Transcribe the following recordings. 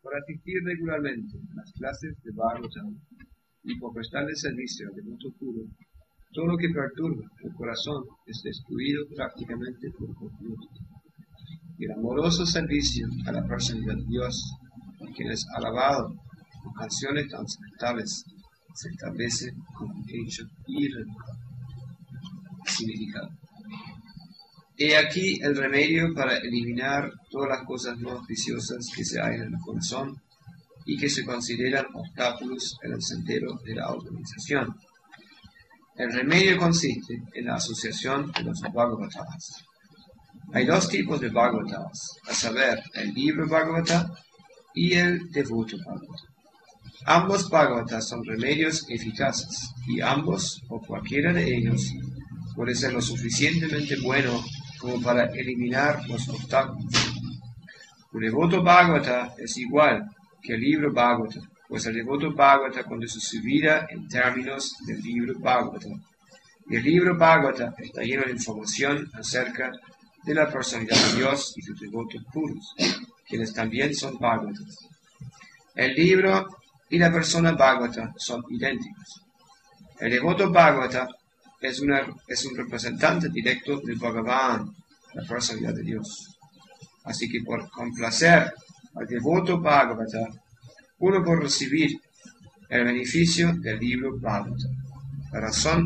por asistir regularmente a las clases de Bhagavatam y por prestarle servicio al devoto puro, todo lo que perturba el corazón es destruido prácticamente por completo. Y el amoroso servicio a la personalidad de Dios, quien es alabado con canciones trascendentales, se establece como un hecho irrevocable. Significado. He aquí el remedio para eliminar todas las cosas no viciosas que se hay en el corazón y que se consideran obstáculos en el sendero de la autorización. El remedio consiste en la asociación de los Bhagavatas. Hay dos tipos de Bhagavatas, a saber, el libro Bhagavata y el devoto Bhagavata. Ambos Bhagavatas son remedios eficaces y ambos, o cualquiera de ellos, puede ser lo suficientemente bueno como para eliminar los obstáculos. Un devoto Bhagavata es igual que el libro Bhagavata, pues el devoto Bhagavata conduce su vida en términos del libro Bhagavata. Y el libro Bhagavata está lleno de información acerca de la personalidad de Dios y sus devotos puros, quienes también son Bhagavatas. El libro y la persona Bhagavata son idénticos. El devoto Bhagavata es un representante directo de Bhagavan, la personalidad de Dios. Así que por complacer al devoto Bhagavata, uno puede recibir el beneficio del libro Bhagavata. La razón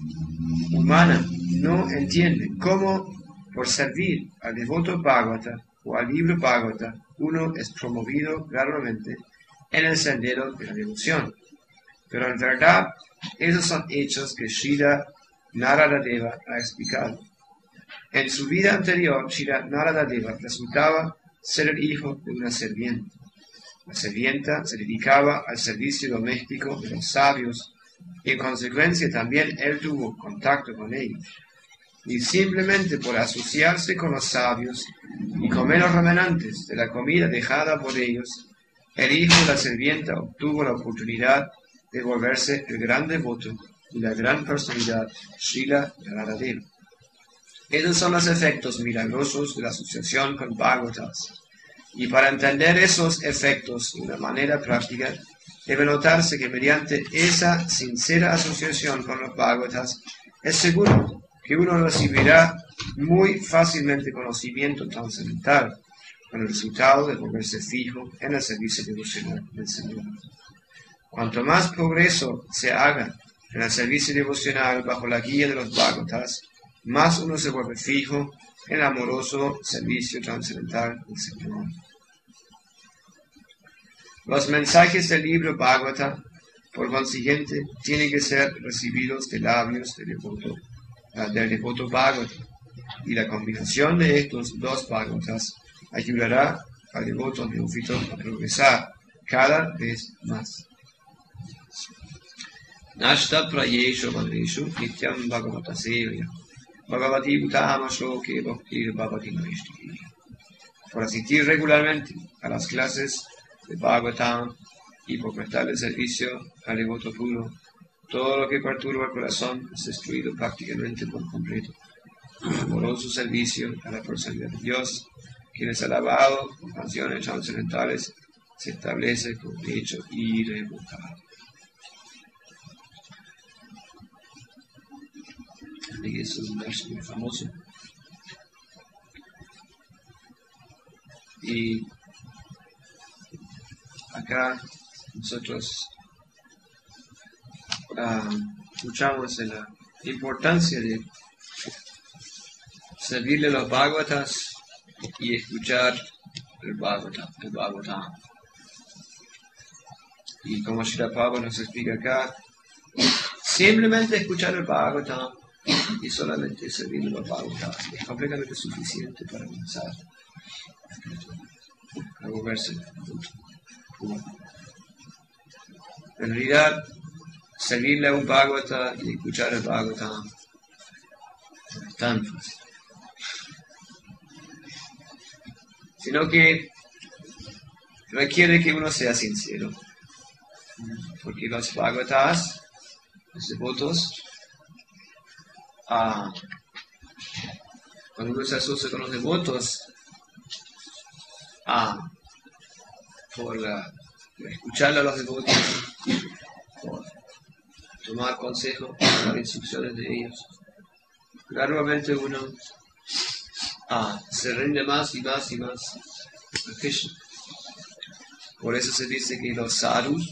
humana no entiende cómo, por servir al devoto Bhagavata o al libro Bhagavata, uno es promovido gradualmente en el sendero de la devoción. Pero en verdad, esos son hechos que Srila Naradadeva ha explicado. En su vida anterior, Srila Naradadeva resultaba ser el hijo de una sirvienta. La sirvienta se dedicaba al servicio doméstico de los sabios y en consecuencia también él tuvo contacto con ellos. Y simplemente por asociarse con los sabios y comer los remanentes de la comida dejada por ellos, el hijo de la sirvienta obtuvo la oportunidad de volverse el gran devoto y la gran personalidad Srila Naradadeva. Esos son los efectos milagrosos de la asociación con Bhagavatas. Y para entender esos efectos de una manera práctica, debe notarse que mediante esa sincera asociación con los Bhagavatas, es seguro que uno recibirá muy fácilmente conocimiento trascendental, con el resultado de volverse fijo en el servicio devocional del Señor. Cuanto más progreso se haga en el servicio devocional bajo la guía de los Bhagavatas, más uno se vuelve fijo en el amoroso servicio trascendental del Señor. Los mensajes del libro Bhagavata, por consiguiente, tienen que ser recibidos de labios del devoto Bhagavata, y la combinación de estos dos Bhagavatas ayudará al devoto neófito a progresar cada vez más. Nashta prayeshu vandreshu nityam bhagavata sevya bhagavati utama shloke bhaktir bhavati naishti. Por asistir regularmente a las clases de Bhagavatam y por prestarle servicio al devoto puro, todo lo que perturba el corazón es destruido prácticamente por completo. El amoroso servicio a la personalidad de Dios, quien es alabado con canciones trascendentales, se establece como un hecho irrevocable. Es un verso muy famoso. Y acá nosotros escuchamos en la importancia de servirle a los Bhagavatas y escuchar el Bhagavatam. Y como Srila Prabhupada nos explica acá, simplemente escuchar el Bhagavatam y solamente servir los Bhagavatas es completamente suficiente para comenzar a volverse puro. En realidad, servirle a un Bhagavata y escuchar el Bhagavatam es tan fácil. Sino que requiere que uno sea sincero. Porque los Bhagavatas, los devotos, cuando uno se asocia con los devotos, por escuchar a los devotos, por tomar consejo, tomar instrucciones de ellos. Gradualmente uno se rinde más y más y más a Krishna. Por eso se dice que los sadhus,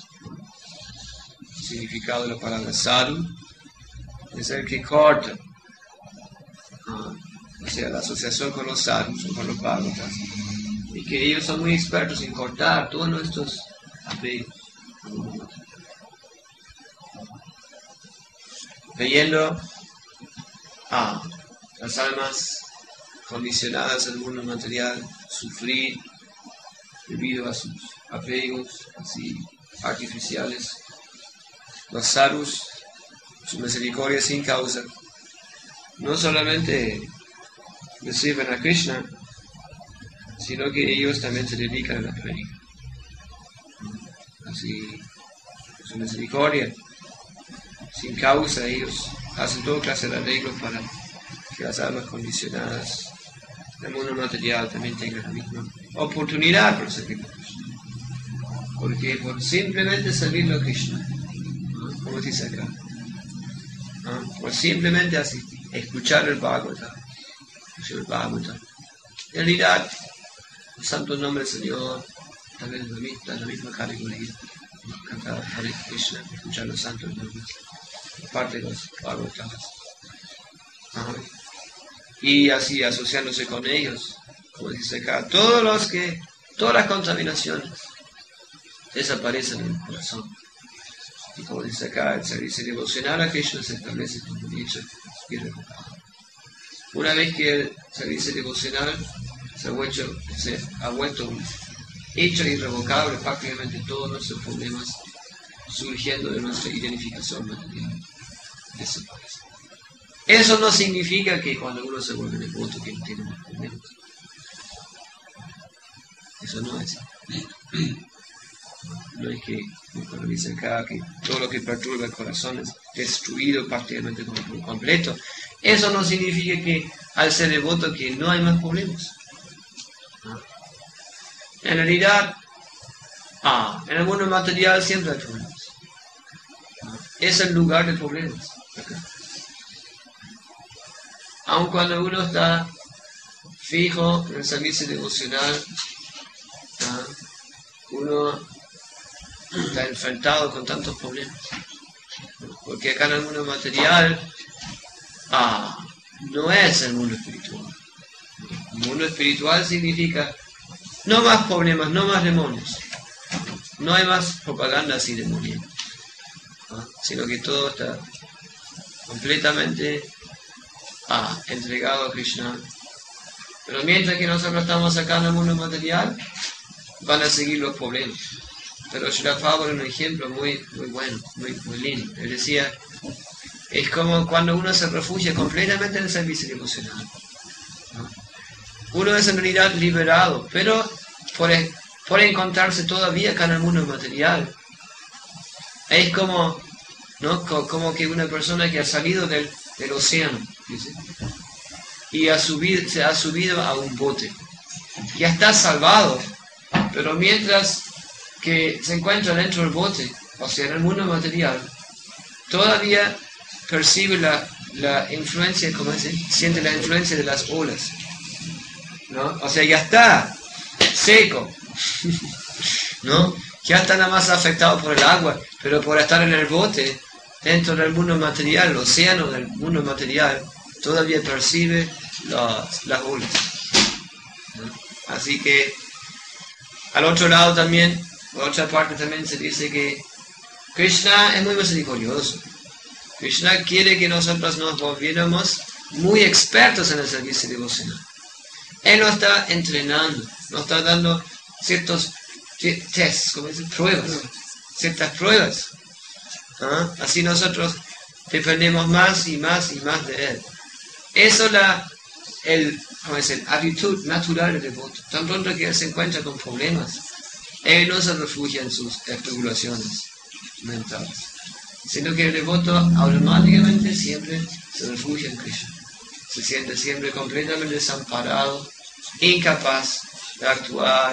el significado de la palabra sadhu, es el que corta, o sea, la asociación con los sadhus o con los bhagavatas, y que ellos son muy expertos en cortar todos nuestros apegos. Leyendo las almas condicionadas al mundo material sufrir debido a sus apegos así artificiales, los sadhus, su misericordia sin causa, no solamente le sirven a Krishna, sino que ellos también se dedican a la caridad. Así, su misericordia sin causa, ellos hacen toda clase de arreglos para que las almas condicionadas del mundo material también tengan la misma oportunidad por servir a Krishna. Porque por simplemente servir a Krishna, como dice acá, por simplemente así, escuchar el Bhagavata, en realidad, el santo nombre del Señor también es la misma categoría. Cantar Hare Krishna, escuchar los santos nombres, parte de los Bhagavatas. Y así asociándose con ellos, como dice acá, todas las contaminaciones desaparecen en el corazón. Y como dice acá, el servicio devocional a Krishna se establece como un hecho irrevocable. Una vez que el servicio devocional se ha vuelto un hecho irrevocable, prácticamente todos nuestros problemas surgiendo de nuestra identificación material desaparecen. Eso no significa que cuando uno se vuelve devoto que no tiene más problemas. Eso no es. No es que, como dice acá, que todo lo que perturba el corazón es destruido prácticamente por completo. Eso no significa que al ser devoto que no hay más problemas. En realidad, en el mundo material siempre hay problemas. Es el lugar de problemas. Acá. Aun cuando uno está fijo en el servicio devocional, uno está enfrentado con tantos problemas. Porque acá en el mundo material no es el mundo espiritual. El mundo espiritual significa no más problemas, no más demonios. No hay más propaganda así demoníaca. Sino que todo está completamente entregado a Krishna. Pero mientras que nosotros estamos acá en el mundo material, van a seguir los problemas. Pero Srila Prabhupada era un ejemplo muy bueno, muy lindo. Él decía, es como cuando uno se refugia completamente en el servicio devocional. Uno es en realidad liberado, pero por encontrarse todavía acá en el mundo material. Es como, ¿no? Como que una persona que ha salido del océano, ¿dice? Y se ha subido a un bote. Ya está salvado, pero mientras que se encuentra dentro del bote, o sea, en el mundo material, todavía percibe la influencia, ¿cómo se dice? Siente la influencia de las olas, ¿no? O sea, ya está seco, ¿no? Ya está nada más afectado por el agua, pero por estar en el bote, dentro del mundo material, el océano del mundo material, todavía percibe las olas, ¿no? Así que, al otro lado también, por otra parte también se dice que Krishna es muy misericordioso. Krishna quiere que nosotros nos volviéramos muy expertos en el servicio devocional. Él nos está entrenando, nos está dando ciertos tests, como dicen, ciertas pruebas. Así nosotros dependemos más y más y más de Él. Eso es la actitud natural del devoto. Tan pronto que Él se encuentra con problemas, Él no se refugia en sus tribulaciones mentales, sino que el devoto automáticamente siempre se refugia en Krishna. Se siente siempre completamente desamparado, incapaz de actuar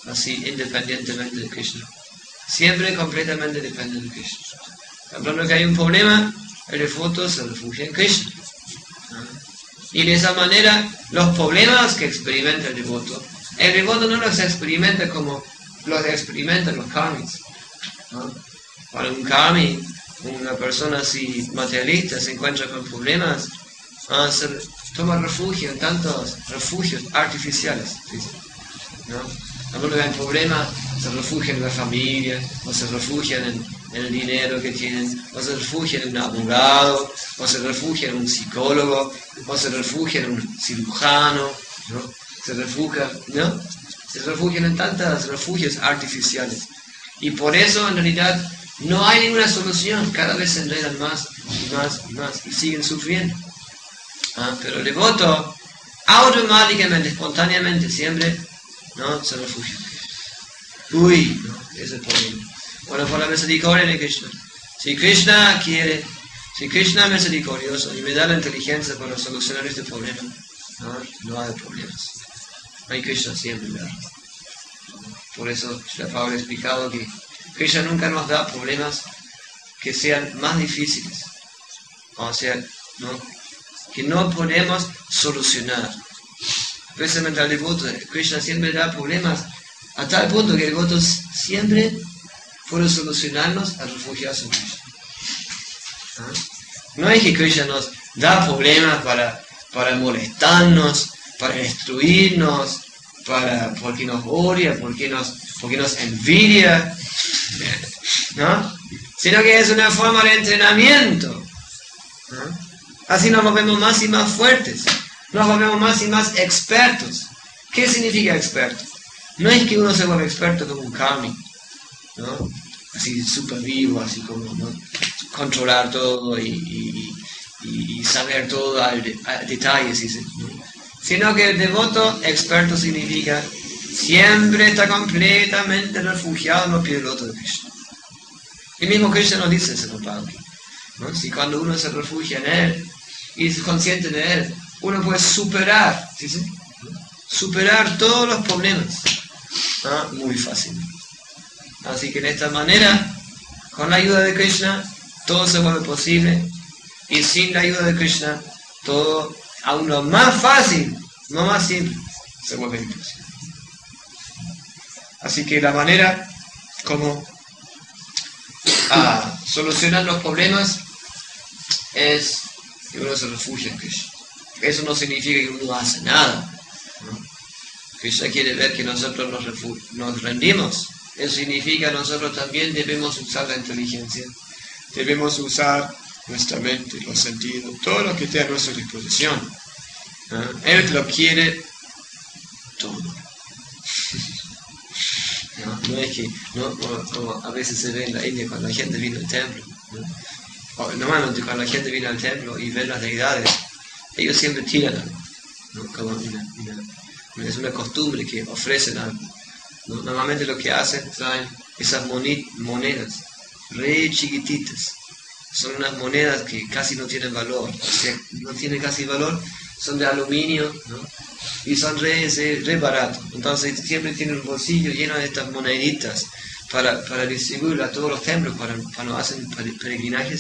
así independientemente de Krishna. Siempre completamente depende de Krishna. Hablando que hay un problema, el devoto se refugia en Krishna. Y de esa manera, los problemas que experimenta el devoto no los experimenta como los experimentan los karmis. Cuando un karmi, una persona así materialista, se encuentra con problemas, se toma refugio en tantos refugios artificiales. Cuando hay problemas, se refugian en la familia, o se refugian en el dinero que tienen, o se refugian en un abogado, o se refugian en un psicólogo, o se refugian en un cirujano, se refugian en tantos refugios artificiales. Y por eso, en realidad, no hay ninguna solución. Cada vez se enredan más y más y más, y siguen sufriendo. Pero el devoto, automáticamente, espontáneamente, siempre, se refugia. Ese es el problema. Bueno, por la misericordia de Krishna. Si Krishna quiere, si Krishna es misericordioso y me da la inteligencia para solucionar este problema, no hay problemas. Hay Krishna siempre, ¿verdad? Por eso Srila Prabhupada ha explicado que Krishna nunca nos da problemas que sean más difíciles. O sea, que no podemos solucionar. Especialmente al devoto, Krishna siempre da problemas a tal punto que el devoto siempre puede solucionarnos al refugiarse en Krishna. No es que Krishna nos da problemas para molestarnos, para destruirnos, porque nos odia, porque nos envidia, sino que es una forma de entrenamiento. Así nos volvemos más y más fuertes, nos volvemos más y más expertos. ¿Qué significa experto? No es que uno se vuelva experto como un karmi, así súper vivo, así como controlar todo y saber todo al detalle, sino que el devoto experto significa siempre está completamente refugiado en los pies del loto de Krishna. El mismo Krishna nos dice ese Prabhupada, si cuando uno se refugia en él y es consciente de él, uno puede superar todos los problemas muy fácilmente. Así que de esta manera, con la ayuda de Krishna, todo se vuelve posible, y sin la ayuda de Krishna, todo aún lo más fácil, no más simple, se vuelve imposible. Así que la manera como solucionar los problemas es que uno se refugia en Krishna. Eso no significa que uno no hace nada. Krishna quiere ver que nosotros nos rendimos. Eso significa que nosotros también debemos usar la inteligencia. Debemos usar nuestra mente, los sentidos, todo lo que esté a nuestra disposición. Él lo quiere todo. No es que, como a veces se ve en la India cuando la gente viene al templo. Normalmente cuando la gente viene al templo y ve las deidades, ellos siempre tiran algo. Es una costumbre que ofrecen algo. Normalmente lo que hacen, traen esas monedas re chiquititas. Son unas monedas que casi no tienen valor. O sea, no tienen casi valor, son de aluminio, y son re baratos. Entonces siempre tienen un bolsillo lleno de estas moneditas para distribuir a todos los templos cuando hacen peregrinajes,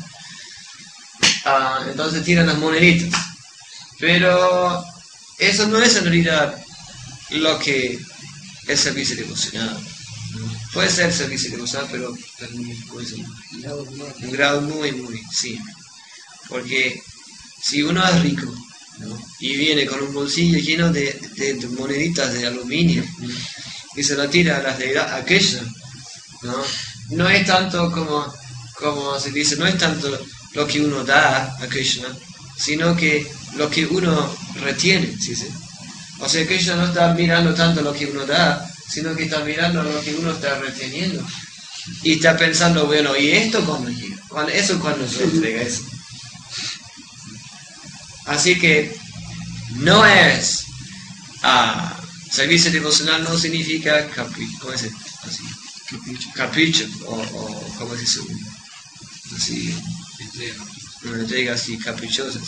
entonces tiran las moneditas. Pero eso no es en realidad lo que es servicio devocional. Puede ser servicio devocional, pero puede ser un grado muy, muy simple. Porque si uno es rico, y viene con un bolsillo lleno de moneditas de aluminio y se lo tira a las deidades, a Krishna, no es tanto como se dice, no es tanto lo que uno da a Krishna, sino que lo que uno retiene, O sea, Krishna no está mirando tanto lo que uno da, sino que está mirando lo que uno está reteniendo. Y está pensando, bueno, ¿y esto cuándo llega? ¿Cuándo se entrega eso? Así que no es servicio devocional, no significa capricho, o ¿cómo se dice? Así, una entrega así caprichosa,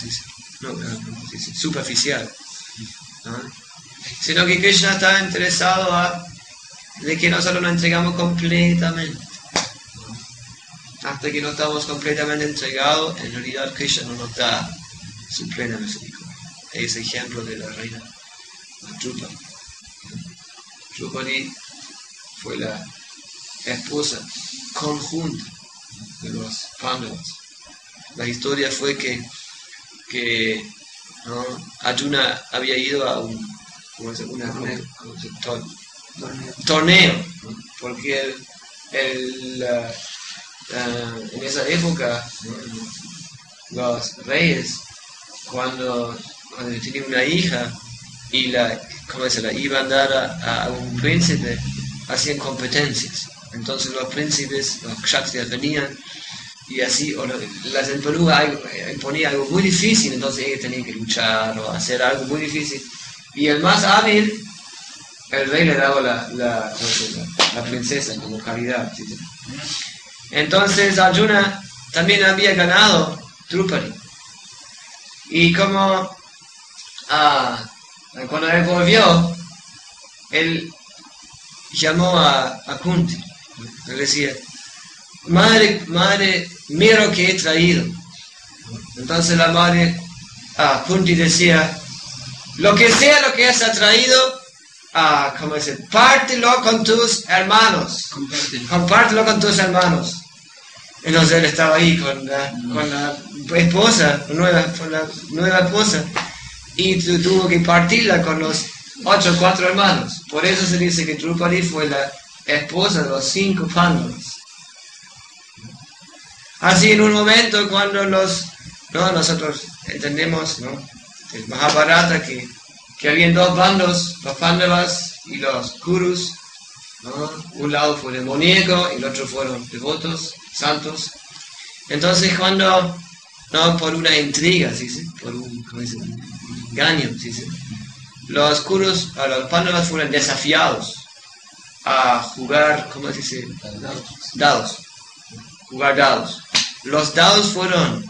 superficial. Sino que Krishna está interesado a de que nosotros nos entregamos completamente. Hasta que no estamos completamente entregados, en realidad Krishna no nos da su plena misericordia. Es ejemplo de la reina Drupadi. Drupadi fue la esposa conjunta de los Pandavas. La historia fue que ¿no? Arjuna había ido a un torneo, ¿no? Porque en esa época los reyes cuando tenían una hija y la iban a dar a un príncipe, hacían competencias. Entonces los príncipes, los kshatriyas venían y así las imponía algo muy difícil, entonces ellos tenían que luchar o hacer algo muy difícil. Y el más hábil, el rey le daba la princesa como caridad, ¿sí? Entonces Arjuna también había ganado Drupadi. Y como cuando él volvió, él llamó a Kunti. Él decía, madre, mira lo que he traído. Entonces la madre, Kunti decía, lo que sea lo que has traído, pártelo con tus hermanos. Compártelo con tus hermanos. Entonces él estaba ahí con la esposa, con la nueva esposa, y tuvo que partirla con los 4 hermanos. Por eso se dice que Drupadi fue la esposa de los 5 Pandavas. Así en un momento cuando nosotros entendemos, ¿no? El Mahabharata que habían 2 bandos, los Pandavas y los Kurus, ¿no? Un lado fue demoníaco y el otro fueron devotos, santos. Entonces cuando, no por una intriga, ¿sí? Por un engaño, ¿sí? Los Kurus, los Pandavas fueron desafiados a jugar, ¿cómo se dice? Dados. Jugar dados. Los dados fueron,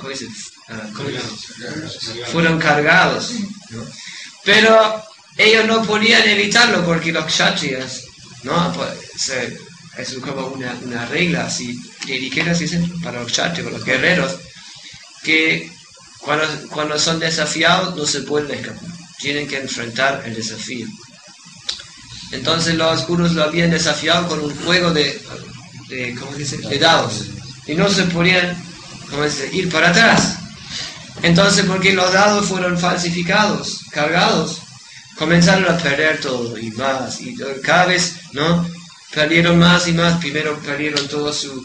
fueron cargados, ¿no? Pero ellos no podían evitarlo porque los kshatriyas, ¿no? Es como una regla así, etiqueta así para los kshatriyas, para los guerreros, que cuando son desafiados no se pueden escapar, tienen que enfrentar el desafío. Entonces los Kurus lo habían desafiado con un juego de dados, y no se podían ir para atrás. Entonces, porque los dados fueron falsificados, cargados, comenzaron a perder todo y más, y cada vez, ¿no? Perdieron más y más. Primero perdieron todo sus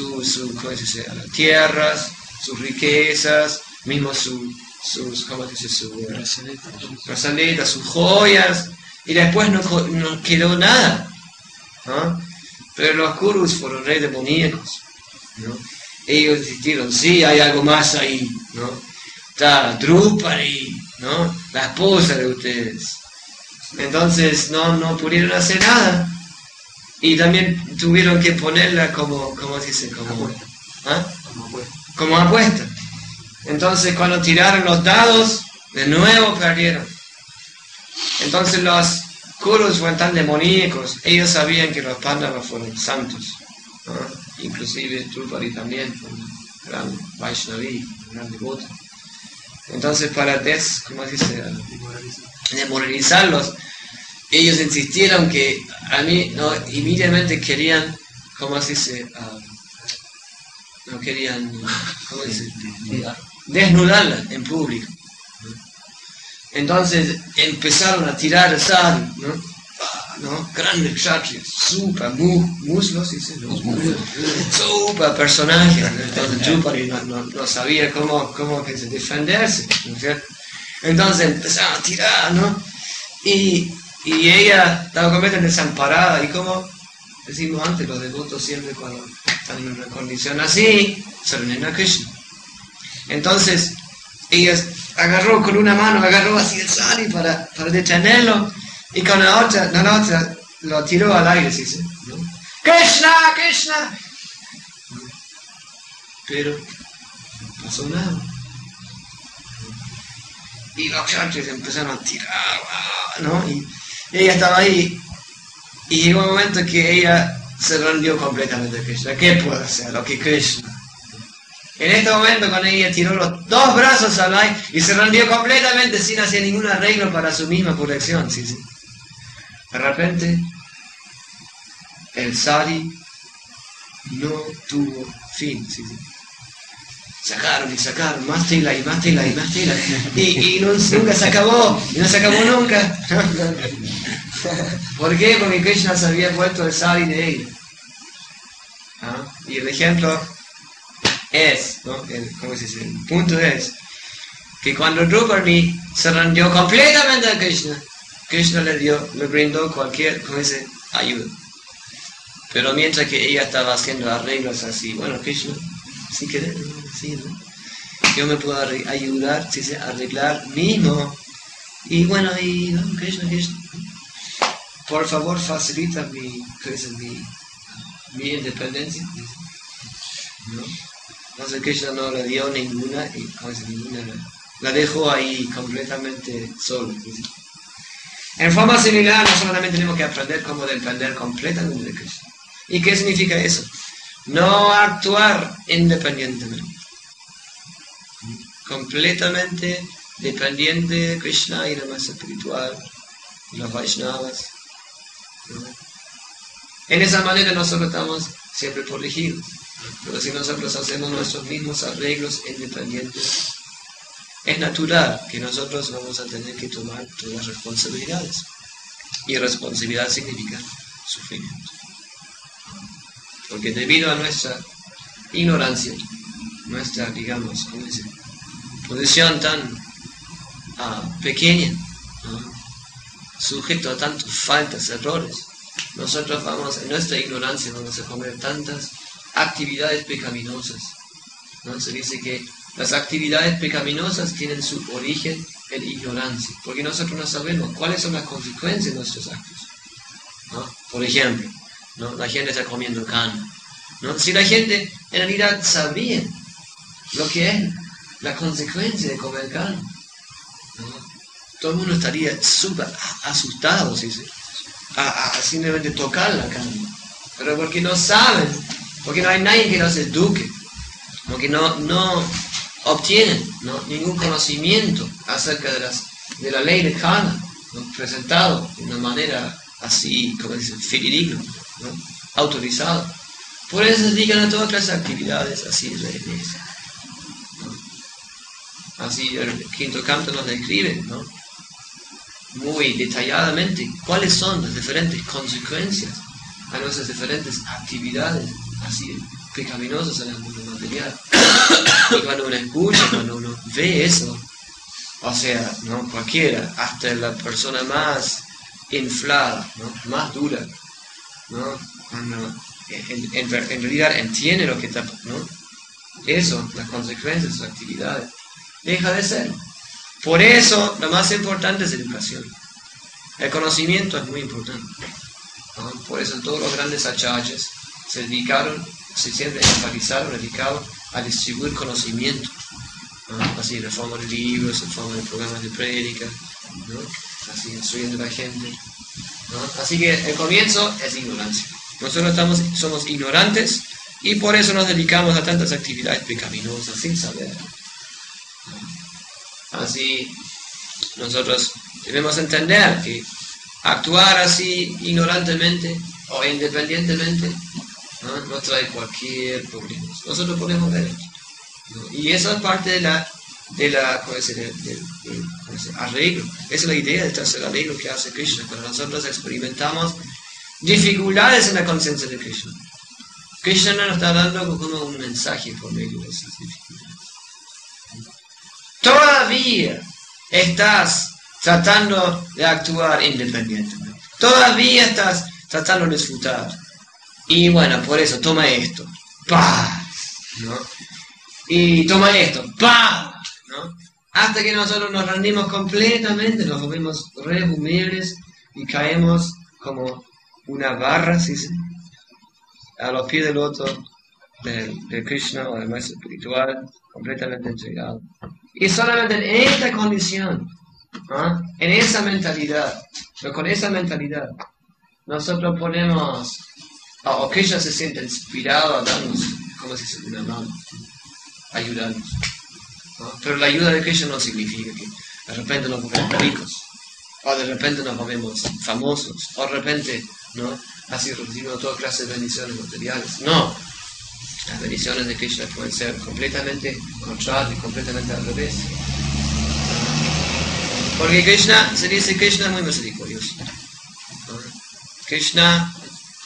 tierras, sus riquezas, mismo sus brazaletas, sus joyas, y después no quedó nada, ¿no? Pero los Kurus fueron reyes demoníacos, ¿no? Ellos insistieron, sí, hay algo más ahí, ¿no? Está Drupadi, ¿no? La esposa de ustedes. Entonces no pudieron hacer nada. Y también tuvieron que ponerla como apuesta. Entonces cuando tiraron los dados, de nuevo perdieron. Entonces los Kurus fueron tan demoníacos, ellos sabían que los Pandavas fueron santos, ¿no? Inclusive Drupadi también fue un gran Vaishnavi, un gran devoto. Entonces para demoralizarlos, ellos insistieron que a mí no inmediatamente querían, no querían, desnudarla en público. Entonces empezaron a tirar sal, ¿no? Grandes kshatriyas, super muslos, super personajes. Entonces Drupadi no sabía cómo defenderse, ¿no es cierto? Entonces empezaron a tirar, ¿no? Y ella estaba completamente desamparada, y como decimos antes, los devotos siempre cuando están en una condición así, se unen a Krishna. Entonces ella agarró con una mano, agarró así el sari para detenerlo, y con la otra lo tiró al aire, ¿sí? ¿No? ¡Krishna! ¡Krishna! Pero no pasó nada. Y los kshatriyas empezaron a tirar, ¿no? Y ella estaba ahí, Y llegó un momento que ella se rindió completamente a Krishna. ¿Qué puedo hacer? Lo que Krishna. En este momento, cuando ella tiró los dos brazos al aire y se rindió completamente sin hacer ningún arreglo para su misma protección. Sí, sí. De repente, el sari no tuvo fin. Sí, sí. Sacaron y sacaron, más tela y más tela y más tela. Y nunca se acabó, y no se acabó nunca. ¿Por qué? Porque Krishna se había vuelto el sari de ella. ¿Ah? Y el ejemplo es, ¿no? ¿Cómo se dice? El punto es que cuando Draupadi se rindió completamente a Krishna, Krishna le brindó cualquier, ¿cómo se dice?, ayuda. Pero mientras que ella estaba haciendo arreglos así, bueno, Krishna, si querés, sí, ¿no? Yo me puedo ayudar, si se arreglar mismo. Y bueno, y ¿no? Krishna, por favor facilita mi independencia. ¿No? Entonces Krishna no le dio ninguna, la dejó ahí completamente solo. ¿Sí? En forma similar, no solamente tenemos que aprender cómo depender completamente de Krishna. ¿Y qué significa eso? No actuar independientemente. Completamente dependiente de Krishna y la masa espiritual, los Vaishnavas. ¿No? En esa manera nosotros estamos siempre protegidos. Pero si nosotros hacemos nuestros mismos arreglos independientes, es natural que nosotros vamos a tener que tomar todas las responsabilidades. Y responsabilidad significa sufrimiento. Porque debido a nuestra ignorancia, nuestra, digamos, ¿cómo dice?, posición tan pequeña, ¿no?, sujeto a tantas faltas, errores, nosotros vamos, en nuestra ignorancia, vamos a comer tantas actividades pecaminosas, ¿no? Se dice que las actividades pecaminosas tienen su origen en ignorancia, porque nosotros no sabemos cuáles son las consecuencias de nuestros actos, ¿no? Por ejemplo, ¿no?, la gente está comiendo carne, ¿no? Si la gente en realidad sabría lo que es la consecuencia de comer carne, ¿no?, todo el mundo estaría súper asustado, ¿sí? A simplemente tocar la carne, pero porque no saben, porque no hay nadie que los eduque, porque no obtienen, ¿no?, ningún conocimiento acerca de la ley de karma, ¿no?, presentado de una manera así, como dicen, fidedigno, ¿no?, autorizado. Por eso se dedican a todas las actividades así reales, ¿no? Así el quinto canto nos describe, ¿no?, muy detalladamente cuáles son las diferentes consecuencias a nuestras diferentes actividades así pecaminosas en el mundo material. Y cuando uno escucha, cuando uno ve eso, o sea, ¿no?, cualquiera, hasta la persona más inflada, ¿no?, más dura, ¿no?, cuando en realidad entiende lo que está, ¿no?, eso, las consecuencias de sus actividades, deja de ser. Por eso, lo más importante es educación. El conocimiento es muy importante, ¿no? Por eso todos los grandes acharyas siempre dedicaron a distribuir conocimiento, ¿no?, así en forma de libros, en forma de programas de prédica, ¿no?, así instruyendo a la gente, ¿no? Así que el comienzo es ignorancia. Nosotros somos ignorantes y por eso nos dedicamos a tantas actividades pecaminosas sin saber, ¿no? Así, nosotros debemos entender que actuar así ignorantemente o independientemente, ¿no?, trae cualquier problema. Nosotros podemos ver esto, ¿no? Y eso es parte del arreglo. Esa es la idea del tercer arreglo que hace Krishna. Cuando nosotros experimentamos dificultades en la conciencia de Krishna, Krishna nos está dando como un mensaje por medio de esas dificultades. Todavía estás tratando de actuar independientemente. Todavía estás tratando de disfrutar. Y bueno, por eso, toma esto. ¡Pah! ¿No? Y toma esto. ¡Pah! ¿No? Hasta que nosotros nos rendimos completamente, nos volvemos re humildes y caemos como una barra, ¿sí? A los pies del loto de Krishna o del maestro espiritual, completamente entregado. Y solamente en esta condición, ¿no?, en esa mentalidad, pero con esa mentalidad, nosotros ponemos, o Krishna se siente inspirado a darnos, ¿cómo se dice? Una mano, ayudarnos, ¿no? Pero la ayuda de Krishna no significa que de repente nos volvemos ricos, o de repente nos volvemos famosos, o de repente, ¿no? Así recibimos toda clase de bendiciones materiales. No, las bendiciones de Krishna pueden ser completamente contrarias, completamente al revés. Porque Krishna, se dice Krishna es muy misericordioso. Krishna,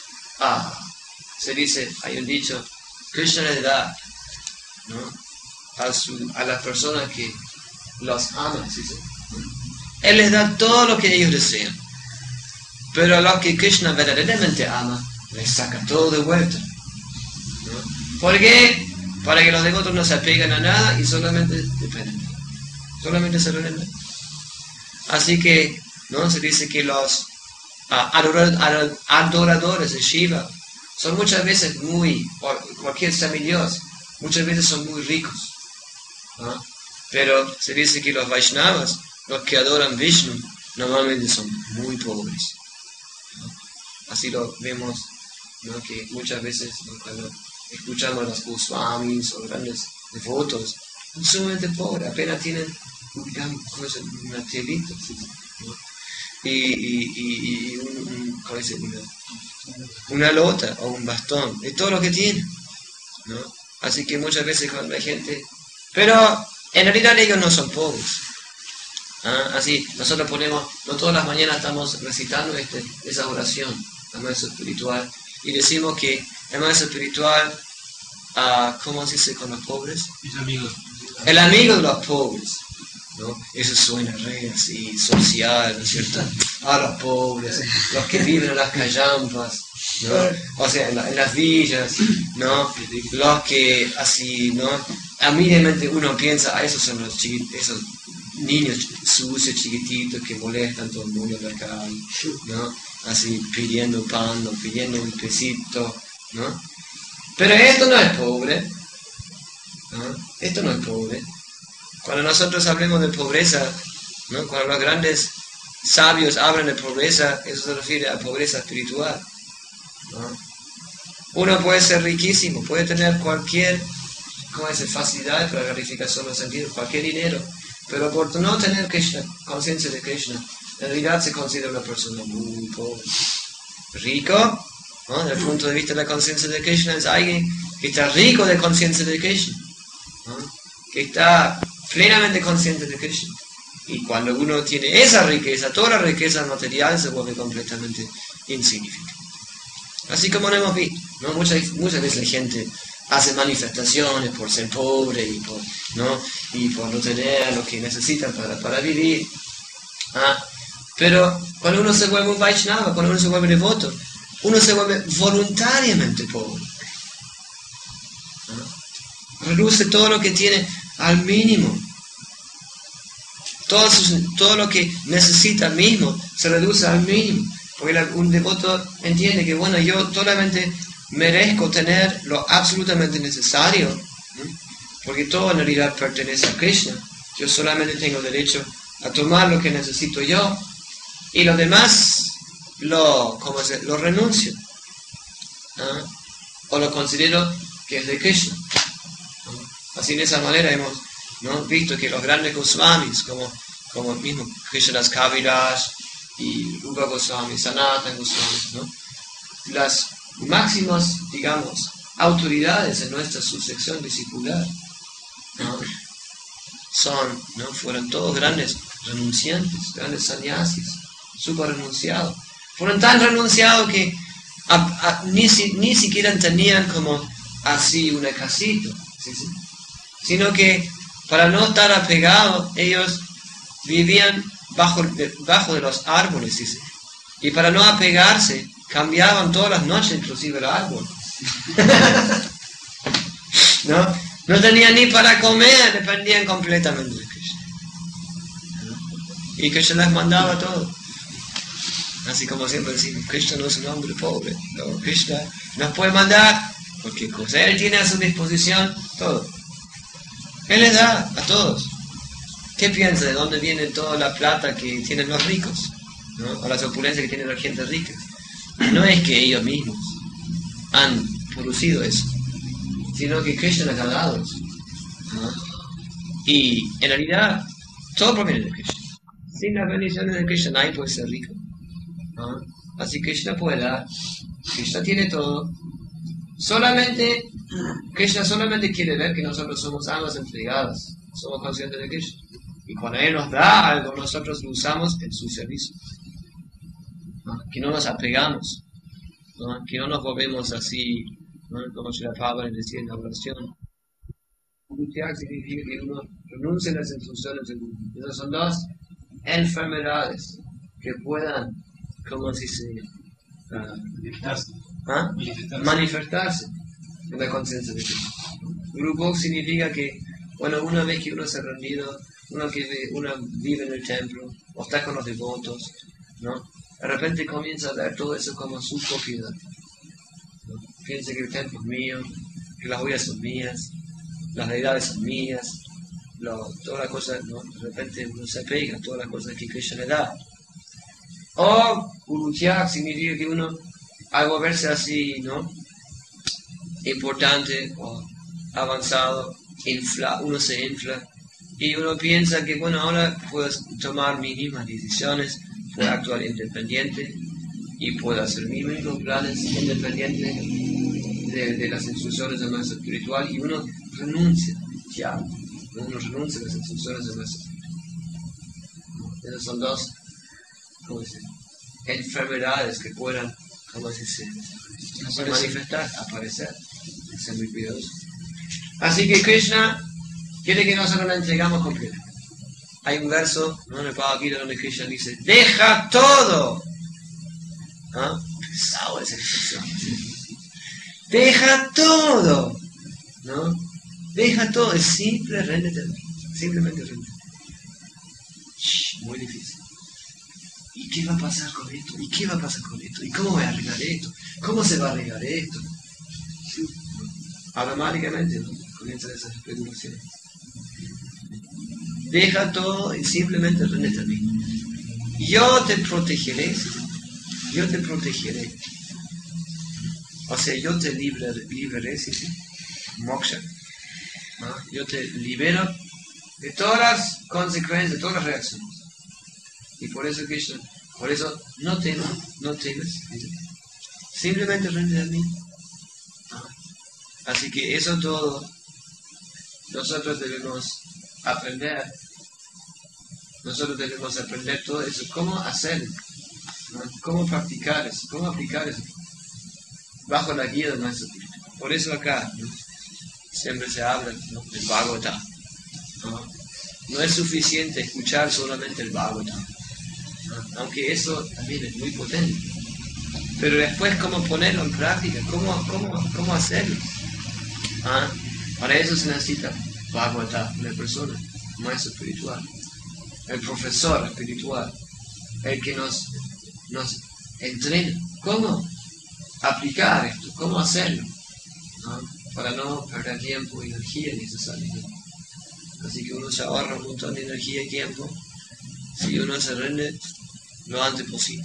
se dice, hay un dicho, Krishna le da, ¿no? a las personas que los aman, ¿sí? Él les da todo lo que ellos desean. Pero a los que Krishna verdaderamente ama, les saca todo de vuelta, ¿no? ¿Por qué? Para que los devotos no se apeguen a nada y solamente dependen. Solamente se rinden. Así que, ¿no? Se dice que los adoradores de Shiva son muchas veces cualquier semidios, muchas veces son muy ricos, ¿no? Pero se dice que los Vaishnavas, los que adoran Vishnu, normalmente son muy pobres, ¿no? Así lo vemos, ¿no? Que muchas veces, ¿no? Cuando escuchamos a los Goswamis o grandes devotos, son sumamente pobres, apenas tienen una telita, ¿no? Y una lota o un bastón, es todo lo que tienen, ¿no? Así que muchas veces cuando hay gente, pero en realidad ellos no son pobres. Así nosotros no todas las mañanas estamos recitando esa oración al maestro espiritual y decimos que el maestro espiritual, ¿cómo se dice con los pobres? Mis amigos. El amigo de los pobres, ¿no? Eso suena re así, social, ¿no es cierto? A los pobres, los que viven en las callampas, ¿no? O sea, en las villas, ¿no? Los que así, ¿no? Inmediatamente uno piensa, esos son esos niños sucios, chiquititos, que molestan todo el mundo en la calle, ¿no? Así pidiendo pan, ¿no? Pidiendo un pesito, ¿no? Pero esto no es pobre, ¿no? Esto no es pobre. Cuando nosotros hablemos de pobreza, ¿no? Cuando los grandes sabios hablan de pobreza, eso se refiere a pobreza espiritual, ¿no? Uno puede ser riquísimo, puede tener cualquier, facilidad para la gratificación de los sentidos, cualquier dinero, pero por no tener Krishna, conciencia de Krishna, en realidad se considera una persona muy pobre. Rico, ¿no? Desde el punto de vista de la conciencia de Krishna, es alguien que está rico de conciencia de Krishna, ¿no? Que está plenamente consciente de Krishna. Y cuando uno tiene esa riqueza, toda la riqueza material se vuelve completamente insignificante. Así como lo hemos visto, ¿no? Muchas veces la gente hace manifestaciones por ser pobre y por no tener lo que necesitan para vivir. Pero cuando uno se vuelve un Vaishnava, cuando uno se vuelve devoto, uno se vuelve voluntariamente pobre. Reduce todo lo que tiene al mínimo. Todo lo que necesita mismo se reduce al mínimo. Porque un devoto entiende que, bueno, yo solamente merezco tener lo absolutamente necesario, ¿no? Porque todo en realidad pertenece a Krishna. Yo solamente tengo derecho a tomar lo que necesito yo y lo demás lo renuncio, ¿no? O lo considero que es de Krishna, ¿no? Así de esa manera hemos, ¿no? Visto que los grandes Goswamis, como el mismo Krishnadas Kaviraj y Rupa Goswami, Sanatana Goswami, ¿no? Las máximas, digamos, autoridades en nuestra subsección discipular, ¿no? Fueron todos grandes renunciantes, grandes sannyasis, súper renunciados. Fueron tan renunciados que ni siquiera tenían como así una casita, ¿sí? Sino que para no estar apegados, ellos vivían bajo de los árboles, ¿sí? Y para no apegarse, cambiaban todas las noches inclusive el árbol. No tenían ni para comer, dependían completamente de Krishna, ¿no? Y Krishna les mandaba todo. Así como siempre decimos, Krishna no es un hombre pobre, no, Krishna nos puede mandar cualquier cosa. Él tiene a su disposición todo. Él les da a todos. ¿Qué piensa de dónde viene toda la plata que tienen los ricos, ¿no? O las opulencias que tienen la gente rica? no es que ellos mismos han producido eso, sino que Krishna les ha dado eso, ¿no? Y en realidad todo proviene de Krishna. Sin las bendiciones de Krishna nadie puede ser rico, ¿no? Así Krishna puede dar, Krishna tiene todo. Krishna solamente quiere ver que nosotros somos almas entregadas, somos conscientes de Krishna. Y cuando Él nos da algo, nosotros lo usamos en su servicio, ¿no? Que no nos apegamos, ¿no? Que no nos volvemos así, ¿no? Como Srila Prabhupada decía en la oración. Bhutyak significa que uno renuncia a las instrucciones del mundo. Esas son dos enfermedades que puedan, como si se manifestarse en la conciencia de Cristo. Grupo significa que, bueno, una vez que uno se ha rendido, uno vive en el templo, o está con los devotos, ¿no? De repente comienza a ver todo eso como su propiedad, ¿no? Piensa que el templo es mío, que las ollas son mías, las deidades son mías, todas las cosas, ¿no? De repente uno se apega a todas las cosas que Krishna le da. O Urutyak significa que uno, al volverse así, ¿no? Importante o avanzado, uno se infla y uno piensa que, bueno, ahora puedo tomar mis mismas decisiones, puedo actuar independiente y puedo hacer mis mismos planes independientes de las instrucciones del maestro espiritual, y uno renuncia a las instrucciones del maestro espiritual. Esas son dos, ¿cómo decir?, enfermedades que puedan, ¿cómo decir?, manifestar, aparecer, ser muy cuidadosos. Así que Krishna quiere que nosotros la entregamos completa. Hay un verso, ¿no?, en el Bhagavad Gita donde Krishna dice: deja todo. ¿Ah? Pesado esa expresión, ¿sí? Deja todo, ¿no? Deja todo, es simple, réndete, simplemente réndete. Muy difícil. ¿Y qué va a pasar con esto? ¿Y qué va a pasar con esto? ¿Y cómo voy a arreglar esto? ¿Cómo se va a arreglar esto? ¿Sí? Automáticamente, ¿no?, comienzan esas especulaciones. Deja todo y simplemente réndete a mí. Yo te protegeré, ¿sí? Yo te protegeré. O sea, yo te liberaré, ¿sí? Moksha, ¿no? Yo te libero de todas las consecuencias, de todas las reacciones. Y por eso, Krishna, no temas, ¿sí? Simplemente réndete a mí. ¿No? Así que eso todo, nosotros debemos aprender. Nosotros debemos aprender todo eso, cómo hacerlo, ¿no? Cómo practicar eso, cómo aplicar eso bajo la guía del maestro espiritual. Por eso acá, ¿no?, siempre se habla, ¿no?, del Bhagavatam, ¿no? No es suficiente escuchar solamente el Bhagavatam, ¿no?, aunque eso también es muy potente, pero después cómo ponerlo en práctica, cómo hacerlo. ¿Ah? Para eso se necesita Bhagavatam, una persona, un maestro espiritual, el profesor espiritual, el que nos entrena cómo aplicar esto, cómo hacerlo, ¿no?, para no perder tiempo y energía innecesariamente. Así que uno se ahorra un montón de energía y tiempo si uno se rinde lo antes posible.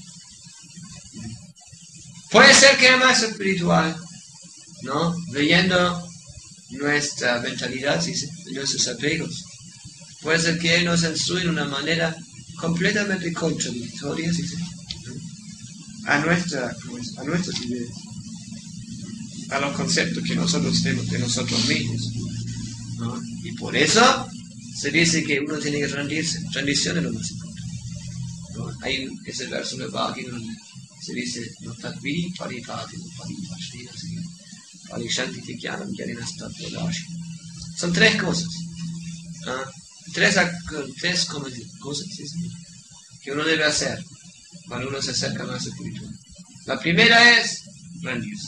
Puede ser que el maestro espiritual, ¿no?, leyendo nuestra mentalidad, ¿sí?, nuestros apegos, puede ser que él nos instruya de una manera completamente contradictoria, ¿sí?, a nuestras ideas, a los conceptos que nosotros tenemos de nosotros mismos, ¿no? Y por eso se dice que uno tiene que rendirse. Rendición es lo más importante, ¿no? Hay ese verso de Bhagavad Gita donde se dice: no tadvi paripati paripashri, parishanti tikyanam yarinas tatvodashi. Son tres cosas, ¿no? Tres cosas, ¿sí?, que uno debe hacer cuando uno se acerca más espiritual. La primera es rendirse.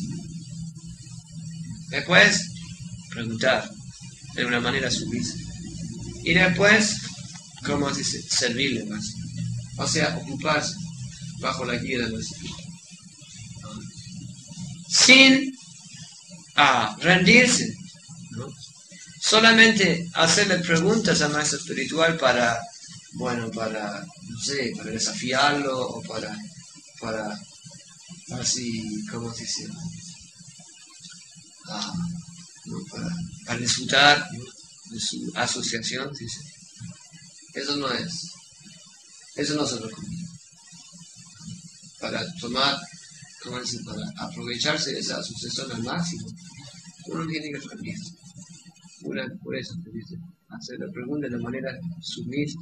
Después, preguntar de una manera sumisa. Y después, ¿cómo se dice?, servirle más. O sea, ocuparse bajo la guía de los espíritus. Sin rendirse, ¿no?, solamente hacerle preguntas al maestro espiritual para desafiarlo o para así, ¿cómo se dice? ¿No? Para disfrutar, ¿no?, de su asociación, ¿sí? Eso no se recomienda. Para tomar, ¿cómo se dice?, para aprovecharse de esa asociación al máximo, uno tiene que rendirse. Por eso se dice, hacer la pregunta de manera sumisa.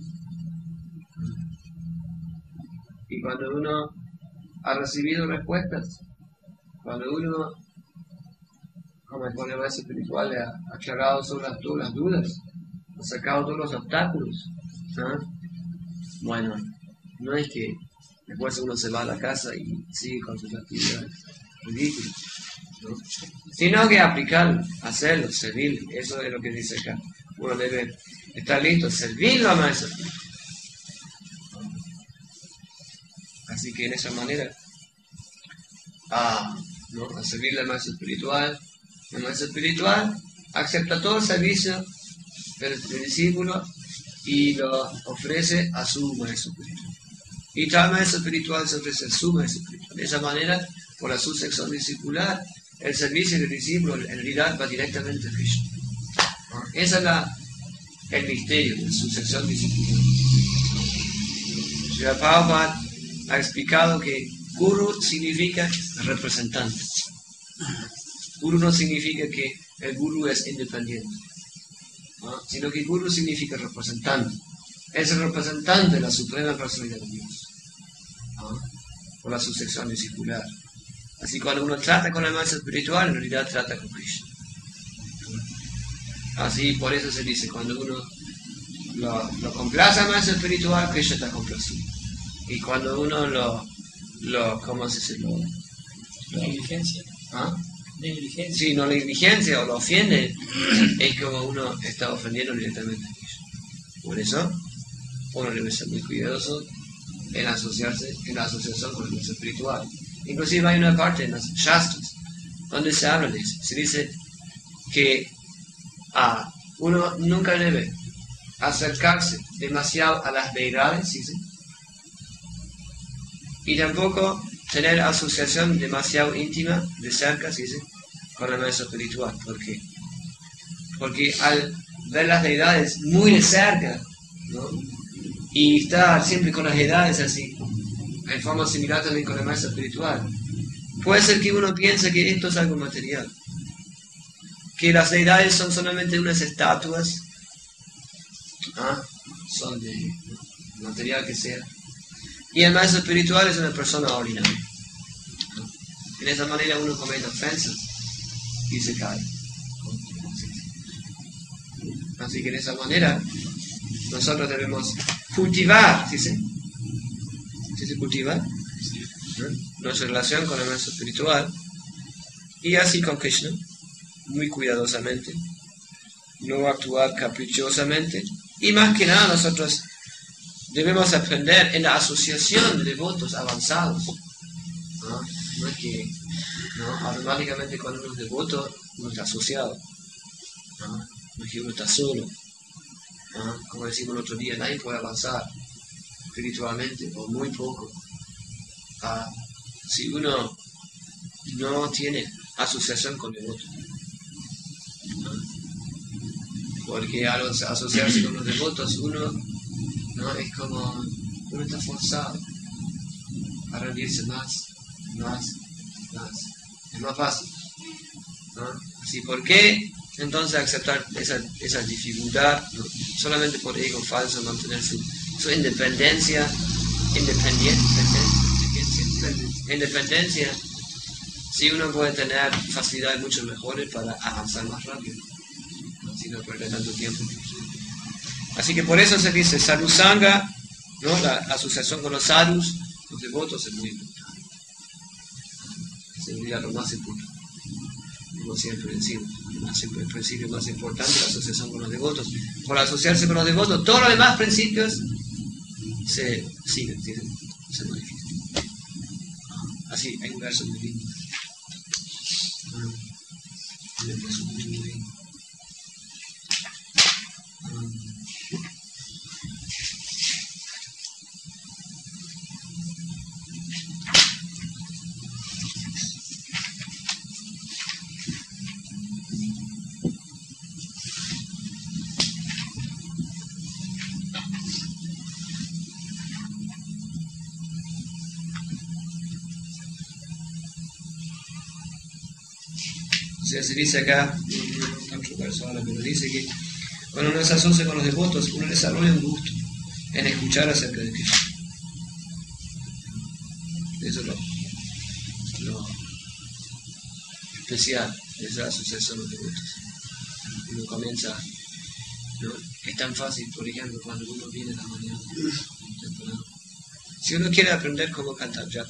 Y cuando uno ha recibido respuestas, cuando uno, como el maestro espiritual, le ha aclarado sobre todas las dudas, ha sacado todos los obstáculos, ¿no? Bueno, no es que después uno se va a la casa y sigue con sus actividades ridículas, ¿no?, sino que aplicarlo, hacerlo, servir. Eso es lo que dice acá. Uno debe estar listo, servirlo a maestro. Así que en esa manera, ¿no?, a servirle al maestro espiritual. El maestro espiritual acepta todo el servicio del discípulo y lo ofrece a su maestro espiritual. Y tal maestro espiritual se ofrece a su maestro espiritual. De esa manera, por la sucesión discipular, el servicio del discípulo en realidad va directamente a Krishna. Ese es el misterio de la sucesión discipular. Srila Prabhupada ha explicado que Guru significa representante. Guru no significa que el Guru es independiente, ¿no?, sino que Guru significa representante. Es el representante de la Suprema Personalidad de Dios, ¿no?, por la sucesión discipular. Así cuando uno trata con el maestro espiritual, en realidad trata con Krishna. Así por eso se dice, cuando uno lo complace al maestro espiritual, Krishna está complacido. Y cuando uno ¿cómo se dice? Negligencia. Negligencia. Sí, no negligencia o lo ofiende, es como uno está ofendiendo directamente a Krishna. Por eso, uno debe ser muy cuidadoso en asociarse, en la asociación con el maestro espiritual. Inclusive hay una parte en las Shastras donde se habla de eso. Se dice que uno nunca debe acercarse demasiado a las deidades, ¿sí? Y tampoco tener asociación demasiado íntima, de cerca, ¿sí?, con el maestro espiritual. ¿Por qué? Porque al ver las deidades muy de cerca, ¿no?, y estar siempre con las deidades así, en forma similar también con el maestro espiritual, puede ser que uno piense que esto es algo material, que las deidades son solamente unas estatuas, son de material que sea, y el maestro espiritual es una persona ordinaria. En esa manera uno comete ofensas y se cae. Así que en esa manera nosotros debemos cultivar, ¿sí? ¿Sí se cultiva? Nuestra relación con el maestro espiritual, y así con Krishna, muy cuidadosamente, no actuar caprichosamente, y más que nada nosotros debemos aprender en la asociación de devotos avanzados. No es que automáticamente cuando uno es devoto uno está asociado, no es que uno está solo. Como decimos el otro día, nadie puede avanzar espiritualmente o muy poco si uno no tiene asociación con devotos. Porque al asociarse con los devotos uno es como uno está forzado a rendirse más. Es más fácil, Así, ¿por qué entonces aceptar esa dificultad, solamente por ego falso, mantener su independencia, si uno puede tener facilidades mucho mejores para avanzar más rápido, si no perder tanto tiempo? Así que por eso se dice sadhu sangha, ¿no?, la asociación con los sadhus, los devotos, es muy importante. Sería lo más importante. Como siempre decimos, el principio más importante es la asociación con los devotos. Por asociarse con los devotos, todos los demás principios se siguen, se modifican. Así, hay un verso muy lindo. O sea, se dice acá, otra persona, pero dice que cuando uno se asocia con los devotos, uno desarrolla un gusto en escuchar acerca de Krishna. Eso es lo especial de esa asociación con los devotos. Uno comienza, ¿no? Es tan fácil, por ejemplo, cuando uno viene en la mañana, temprano. Si uno quiere aprender cómo cantar japa,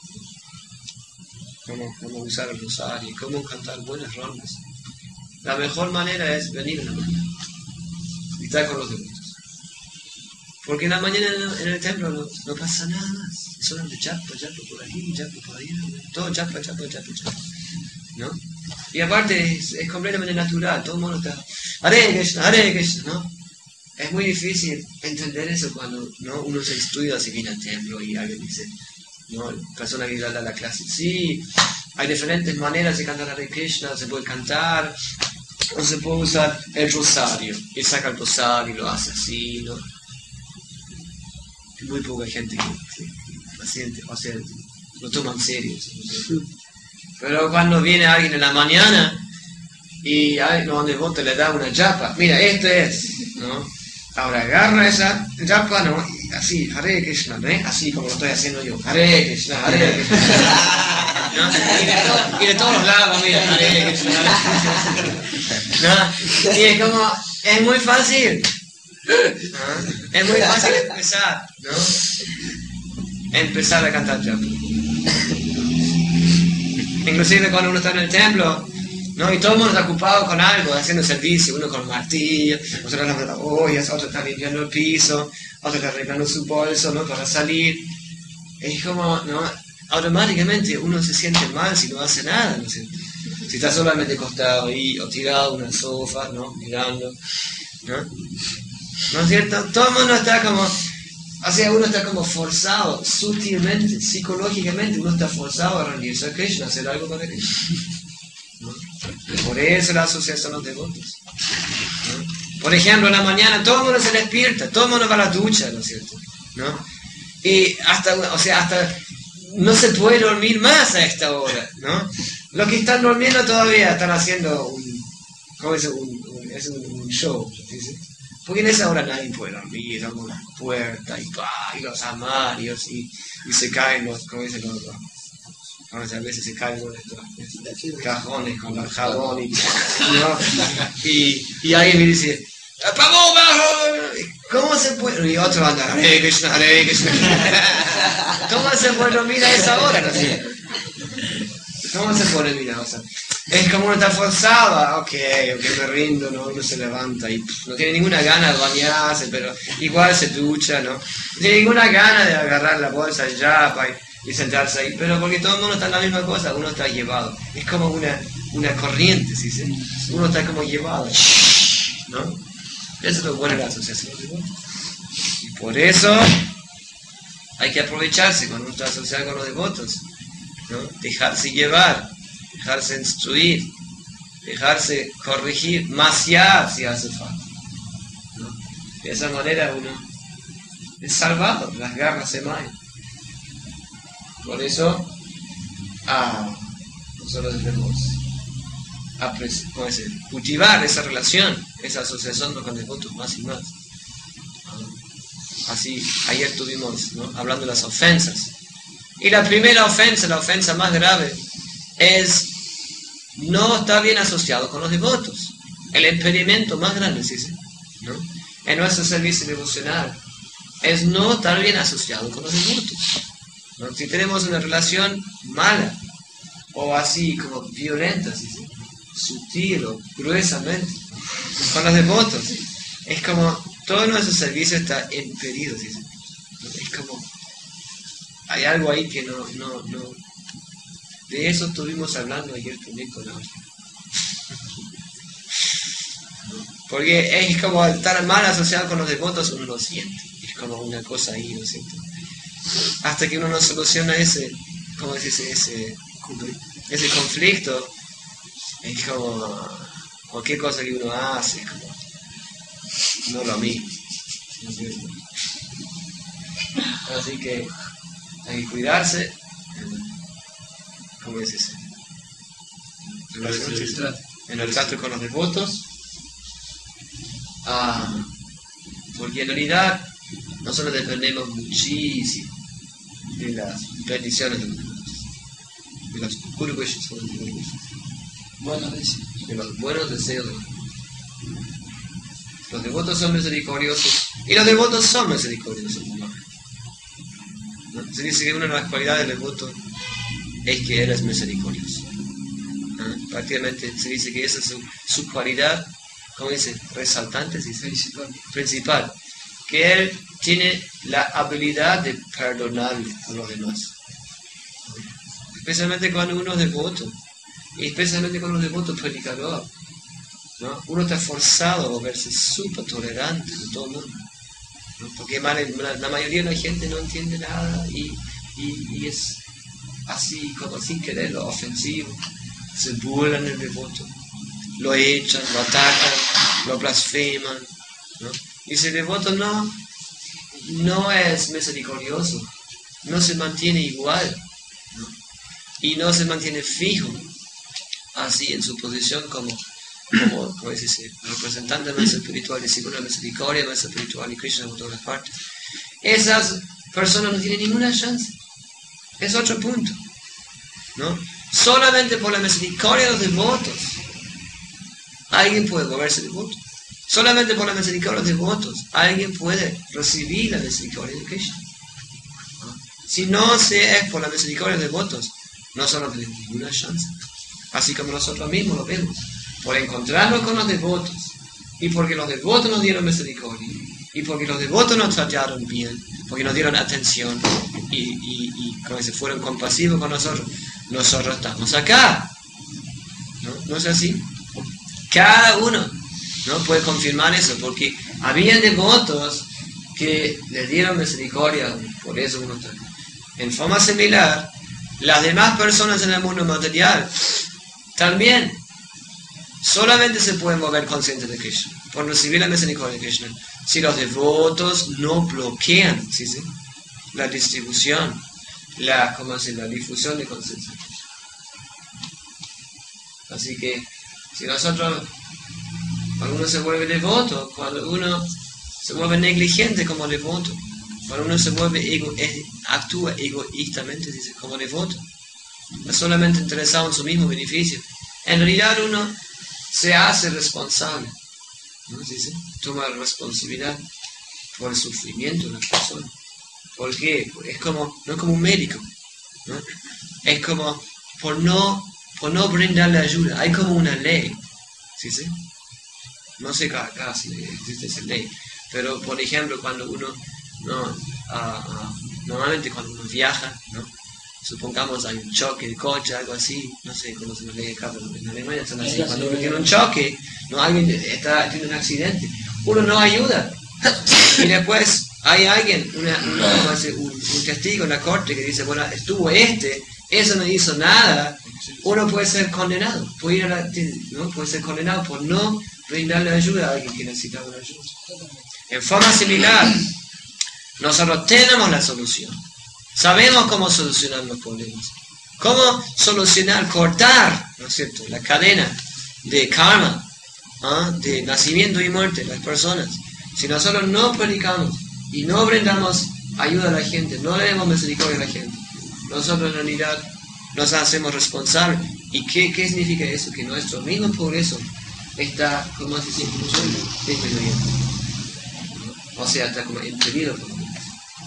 cómo usar el rosario, cómo cantar buenas rondas, la mejor manera es venir en la mañana y estar con los devotos. Porque en la mañana en el templo no pasa nada más. Es solamente japa por aquí, japa por allá, todo japa, ¿no? Y aparte es completamente natural, todo el mundo está Hare Krishna, ¿no? Es muy difícil entender eso cuando, ¿no?, uno se estudia, se viene al templo y alguien dice, ¿no?, persona que da la clase, sí, hay diferentes maneras de cantar Hare Krishna, se puede cantar, o se puede usar el rosario, y saca el rosario y lo hace así, ¿no? Hay muy poca gente que paciente, o sea, lo toman serio, ¿no? Pero cuando viene alguien en la mañana y no, devoto le da una japa, mira, esto es, ¿no? Ahora agarra esa japa, ¿no? Y así, Hare Krishna, ¿no? Así como lo estoy haciendo yo, Hare Krishna, ¿no? Y de todos los lados, mira, Hare Krishna, ¿no? Y es como, es muy fácil, ¿no? Es muy fácil empezar, ¿no? Empezar a cantar japa. Inclusive cuando uno está en el templo, ¿no? Y todo el mundo está ocupado con algo, haciendo servicio, uno con el martillo, otro lavando las ollas, otro está limpiando el piso, otro está arreglando su bolso, ¿no?, para salir. Es como, ¿no?, automáticamente uno se siente mal si no hace nada, ¿no es cierto? Si está solamente acostado ahí, o tirado en una sofá, ¿no?, mirando, ¿no? ¿No es cierto? Todo el mundo está como, o sea, uno está como forzado, sutilmente, psicológicamente, uno está forzado a rendirse a Krishna, a hacer algo para Krishna, ¿no? Por eso la asociación de los devotos, ¿no? Por ejemplo, en la mañana todo el mundo se despierta, todo el mundo va a la ducha, ¿no es cierto?, ¿no? Y hasta no se puede dormir más a esta hora, ¿no? Los que están durmiendo todavía están haciendo un show, ¿sí? Porque en esa hora nadie puede dormir, abren las puertas y los armarios y se caen los, como dicen los, a veces se caen los cajones con el jabón ¿no? y alguien me dice, ¡vamos! ¿Cómo se puede? Y otro anda, Hare Krishna. ¿Cómo se puede dormir a esa hora? No sé. ¿Cómo se puede dormir? O sea, es como uno está forzado, ok, me rindo, ¿no? Uno se levanta y no tiene ninguna gana de bañarse, pero igual se ducha, ¿no? No tiene ninguna gana de agarrar la bolsa de japa y sentarse ahí, pero porque todo el mundo está en la misma cosa, uno está llevado. Es como una corriente, ¿sí? Uno está como llevado, ¿no? Eso es lo bueno de la asociación. Y por eso hay que aprovecharse cuando uno está asociado con los devotos, ¿no? Dejarse llevar, dejarse instruir, dejarse corregir, maciar si hace falta, ¿no? De esa manera uno es salvado, las garras se maen. Por eso nosotros debemos cultivar esa relación, esa asociación con devotos más y más. Así, ayer estuvimos, ¿no?, hablando de las ofensas. Y la primera ofensa, la ofensa más grave, es no estar bien asociado con los devotos. El impedimento más grande, ¿sí? ¿No?, en nuestro servicio devocional es no estar bien asociado con los devotos, ¿no? Si tenemos una relación mala o así como violenta, ¿sí?, sutil o gruesamente con los devotos, es como todo nuestro servicio está impedido, ¿sí? Es como hay algo ahí que no. De eso estuvimos hablando ayer también con la porque es como estar mal asociado con los devotos, uno lo siente, es como una cosa ahí, ¿no es cierto? Hasta que uno no soluciona ese conflicto, es como cualquier cosa que uno hace, es como no lo mismo, ¿no es cierto? Así que hay que cuidarse, ¿cómo es eso? en el trato con los devotos, porque en realidad nosotros dependemos muchísimo de las bendiciones de los devotos, de los good wishes, de los buenos deseos de los devotos. Los devotos son misericordiosos y los devotos son misericordiosos. ¿No? Se dice que una de las cualidades del devoto es que él es misericordioso. Prácticamente se dice que esa es su cualidad, ¿cómo dice? Resaltante, ¿sí? Principal. Que él tiene la habilidad de perdonarle a los demás. Especialmente cuando uno es devoto. Y especialmente cuando uno es devoto predicador. ¿No? Uno está forzado a volverse súper tolerante de todo el mundo. ¿No? Porque la mayoría de la gente no entiende nada y es así, como sin quererlo, ofensivo. Se burlan del devoto, lo echan, lo atacan, lo blasfeman, ¿no? Y si el devoto no es misericordioso, no se mantiene igual, ¿no? Y no se mantiene fijo así en su posición como dice, representante más espiritual, discípulo de misericordia, más espiritual y Krishna por todas partes. Esas personas no tienen ninguna chance. Es otro punto, ¿no? Solamente por la misericordia de los devotos alguien puede volverse devoto. Solamente por la misericordia de los devotos alguien puede recibir la misericordia de Krishna. Si no se es por la misericordia de los devotos, nosotros no tenemos ninguna chance. Así como nosotros mismos lo vemos. Por encontrarnos con los devotos, y porque los devotos nos dieron misericordia, y porque los devotos nos trataron bien, porque nos dieron atención, y como se fueron compasivos con nosotros estamos acá. ¿No es así? Cada uno, ¿no?, puede confirmar eso, porque habían devotos que les dieron misericordia, por eso uno está. En forma similar, las demás personas en el mundo material también solamente se pueden volver conscientes de Krishna por recibir la misericordia de Krishna si los devotos no bloquean, ¿sí? La distribución, la difusión de conciencia. Así que si nosotros, cuando uno se vuelve devoto, cuando uno se vuelve negligente como devoto, cuando uno se vuelve actúa egoístamente, dice, como devoto, no solamente interesado en su mismo beneficio, en realidad uno se hace responsable, ¿no? ¿Sí? Toma responsabilidad por el sufrimiento de la persona. ¿Por qué? No es como un médico, ¿no? Es como por no brindarle ayuda. Hay como una ley, ¿sí? No sé acá si existe esa ley, pero por ejemplo cuando uno normalmente cuando uno viaja, ¿no?, supongamos hay un choque de coche, algo así, no sé cómo se nos lee acá, pero en Alemania son así. Cuando uno tiene un choque, ¿no?, alguien tiene un accidente, uno no ayuda. Y después hay alguien, un testigo en la corte que dice, bueno, estuvo eso no hizo nada. Uno puede ser condenado, puede ser condenado por no brindarle ayuda a alguien que necesita una ayuda. En forma similar, nosotros tenemos la solución. Sabemos cómo solucionar los problemas. Cómo cortar, ¿no es cierto?, la cadena de karma, de nacimiento y muerte de las personas. Si nosotros no predicamos y no brindamos ayuda a la gente, no le damos misericordia a la gente, nosotros en realidad nos hacemos responsables. ¿Y qué significa eso? Que nuestro mismo progreso está, como hace siempre, disminuyendo. O sea, está como impedido por nosotros.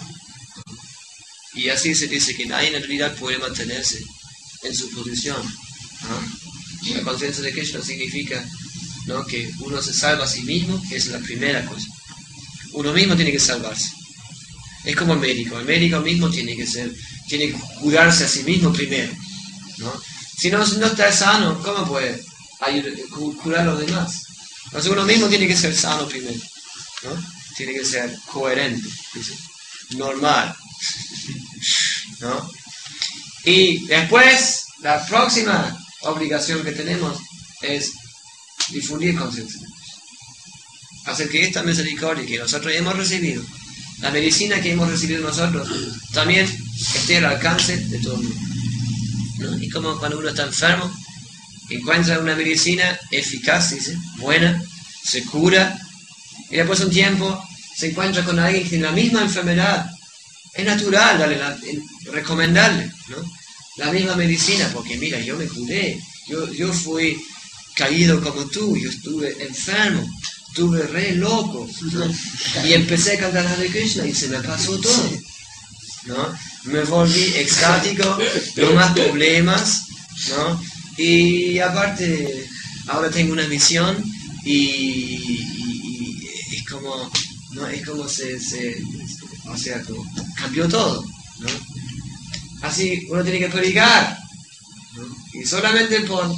Y así se dice que nadie en realidad puede mantenerse en su posición. La conciencia de Krishna significa, ¿no?, que uno se salva a sí mismo, que es la primera cosa. Uno mismo tiene que salvarse. Es como el médico mismo tiene que curarse a sí mismo primero, ¿no? Si no está sano, ¿cómo puede curar a los demás? Entonces uno mismo tiene que ser sano primero, ¿no? Tiene que ser coherente, ¿sí?, normal, ¿no? Y después, la próxima obligación que tenemos es difundir conciencia. Hacer que esta misericordia que nosotros hemos recibido, la medicina que hemos recibido nosotros, también esté al alcance de todo el mundo, ¿no? Y como cuando uno está enfermo, encuentra una medicina eficaz, dice, buena, se cura, y después de un tiempo se encuentra con alguien que tiene la misma enfermedad. Es natural recomendarle, ¿no?, la misma medicina, porque mira, yo me curé, yo fui caído como tú, yo estuve enfermo, estuve re loco, ¿no?, y empecé a cantar Hare Krishna y se me pasó todo, ¿no? Me volví extático, no más problemas, ¿no? Y aparte, ahora tengo una misión y es como, ¿no?, es como o sea, como cambió todo, ¿no? Así uno tiene que predicar, ¿no?, y solamente por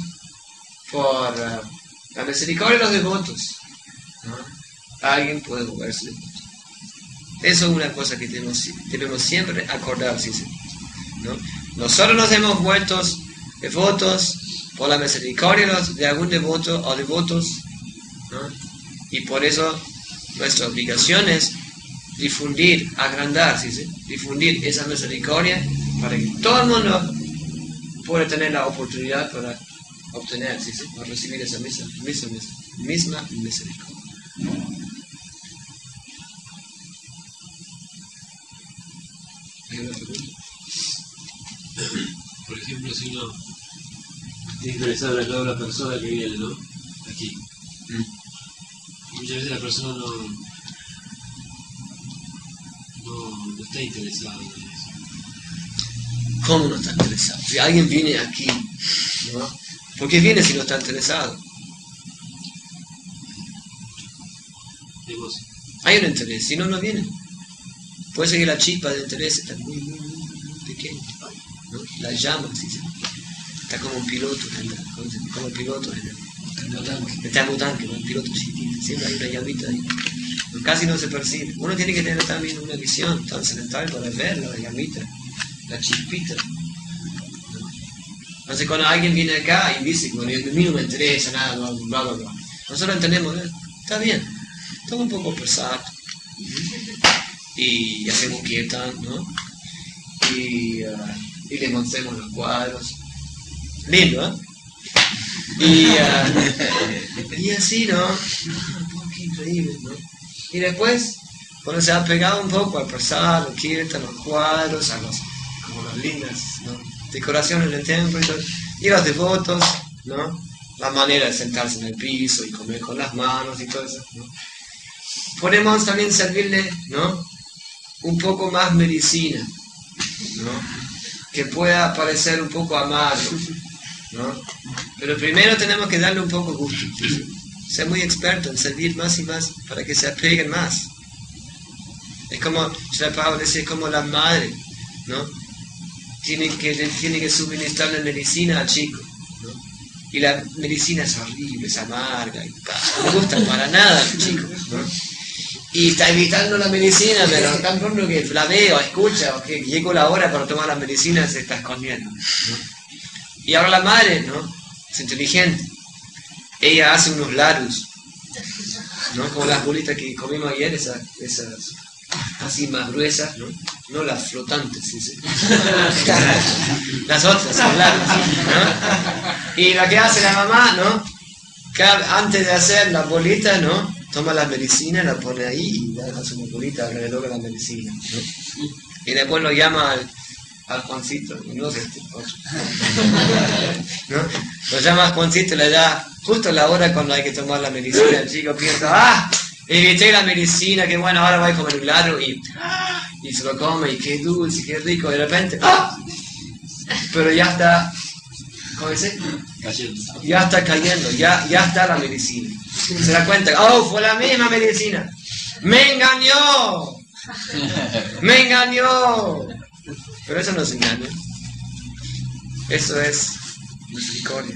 la misericordia de los devotos, ¿no?, alguien puede volverse devoto. Eso es una cosa que debemos siempre acordarse, ¿no? Nosotros nos hemos vuelto devotos por la misericordia de algún devoto o devotos, ¿no?, y por eso nuestra obligación es difundir, agrandar, difundir esa misericordia para que todo el mundo pueda tener la oportunidad para obtener, para recibir esa misma misericordia. ¿Hay una pregunta? Por ejemplo, si uno está interesado en la persona que viene, ¿no?, aquí. Muchas veces la persona no está interesada en eso. ¿Cómo no está interesado? Si alguien viene aquí, ¿no?, ¿por qué viene si no está interesado? Negocio. Hay un interés, si no, no viene. Puede ser que la chispa de interés está muy, muy, muy, muy pequeña, ¿no? La llama, está como un piloto, como el piloto en el termotanque, ¿no?, un piloto chiquitito, siempre hay una llamita ahí. Casi no se percibe. Uno tiene que tener también una visión trascendental para ver la llamita, la chispita, ¿no? Entonces cuando alguien viene acá y dice, bueno, a mí no me interesa nada, bla, bla, bla, nosotros entendemos, está bien, está un poco pesado, y hacemos kirtan, ¿no?, y le mostramos los cuadros, lindo, ¿eh? Y así, ¿no? Qué increíble, ¿no? Y después, cuando se ha pegado un poco al prasad, los kirtan, los cuadros, como las lindas, ¿no?, decoraciones del templo y todo, y los devotos, ¿no?, la manera de sentarse en el piso y comer con las manos y todo eso, ¿no?, podemos también servirle, ¿no?, un poco más medicina, ¿no?, que pueda parecer un poco amargo, ¿no? Pero primero tenemos que darle un poco gusto, ser muy experto en servir más y más para que se apeguen más. Es como, Srila Prabhupada dice, es como la madre, ¿no?, tiene que suministrarle medicina al chico, ¿no?, y la medicina es horrible, es amarga, y no le gusta para nada al chico, ¿no?, y está evitando la medicina, pero tan pronto que la veo, escucha, o que llegó la hora para tomar la medicina, se está escondiendo, ¿no? Y ahora la madre, ¿no?, es inteligente, ella hace unos ladus, ¿no?, como las bolitas que comimos ayer, esas así más gruesas, ¿no?, no las flotantes, las otras, las ladus, ¿no? Y la que hace la mamá, ¿no?, antes de hacer las bolitas, ¿no?, toma la medicina, la pone ahí y hace una bolita alrededor de la medicina, ¿no? Y después lo llama al Juancito, no sé, otro, ¿no?, lo llama a Juancito y le da justo la hora cuando hay que tomar la medicina. El chico piensa, evité la medicina, qué bueno, ahora voy a comer un helado, y se lo come, y qué dulce, qué rico, de repente, pero ya está, ¿cómo dice? Cayendo. Ya está cayendo, ya está la medicina. Se da cuenta, fue la misma medicina. ¡Me engañó! ¡Me engañó! Pero eso no es engaño. Eso es misericordia.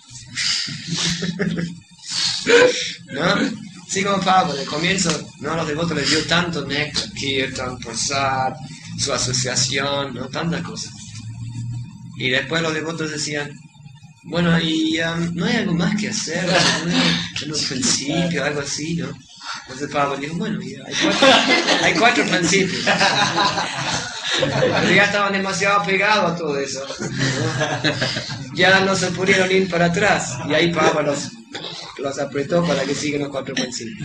¿No? Sí, como Pablo, en el comienzo, ¿no?, los devotos les dio tanto néctar, kirtan, prasad, su asociación, ¿no?, tantas cosas. Y después los devotos decían, bueno, y no hay algo más que hacer, en un principio, algo así, ¿no? Entonces Pablo dijo, bueno, hay cuatro principios. Pero ya estaban demasiado pegados a todo eso, ¿no? Ya no se pudieron ir para atrás. Y ahí Papa los apretó para que sigan los 4 por encima.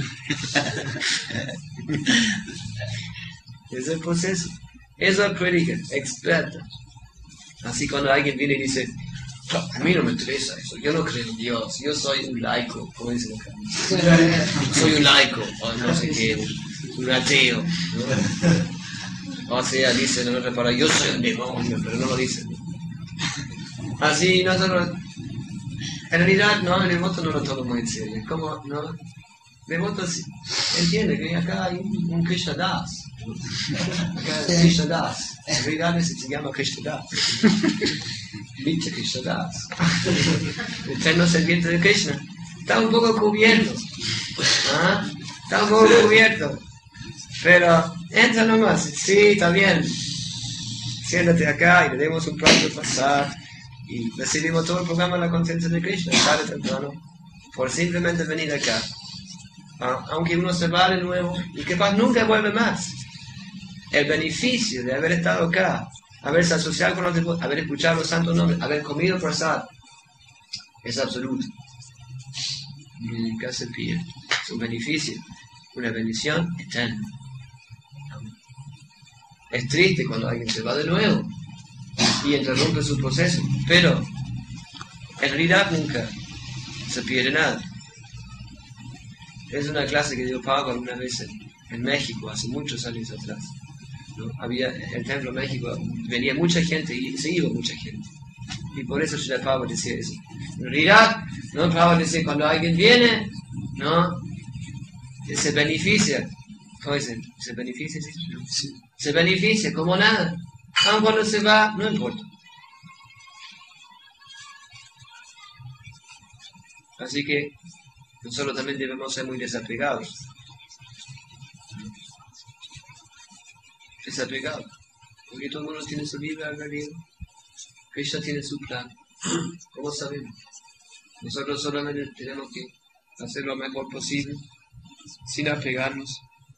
Ese es el proceso. Eso es prédica, experta. Así cuando alguien viene y dice, a mí no me interesa eso, yo no creo en Dios, yo soy un laico, como dicen acá. Soy un laico, o no sé qué, un ateo, ¿no? O sea, dicen en otra palabra, yo soy un demonio, pero no lo dicen. Así nosotros, en realidad, no, el devoto no lo tomamos en serio. ¿Cómo? ¿No? El devoto entiende que acá hay un Krishna Das. Acá es Krishna Das. En realidad se llama Krishna Das. Dicha Krishna Das. El eterno serviente de Krishna. Está un poco cubierto. ¿Ah? Está un poco cubierto. Pero entra nomás. Sí, está bien. Siéntate acá y le demos un plato de pasar. Y recibimos todo el programa de la conciencia de Krishna, tarde o temprano, por simplemente venir acá. Aunque uno se va de nuevo y capaz nunca vuelve más. El beneficio de haber estado acá, haberse asociado con los demás, haber escuchado los santos nombres, haber comido prasad, es absoluto. Nunca se pierde. Es un beneficio, una bendición eterna. Es triste cuando alguien se va de nuevo y interrumpe su proceso, pero en realidad nunca se pierde nada. Es una clase que dio Pablo alguna vez en México, hace muchos años atrás, ¿no? Había el templo de México, venía mucha gente y se iba mucha gente, y por eso Srila Pablo decía eso. En realidad, ¿no? Pablo decía, cuando alguien viene, ¿no? Se beneficia. ¿Cómo dicen? ¿Se beneficia? ¿Sí? Se beneficia como nada. Aun cuando se va, no importa. Así que nosotros también debemos ser muy desapegados. Desapegados. Porque todo el mundo tiene su libre albedrío. Krishna tiene su plan. ¿Cómo sabemos? Nosotros solamente tenemos que hacer lo mejor posible, sin apegarnos.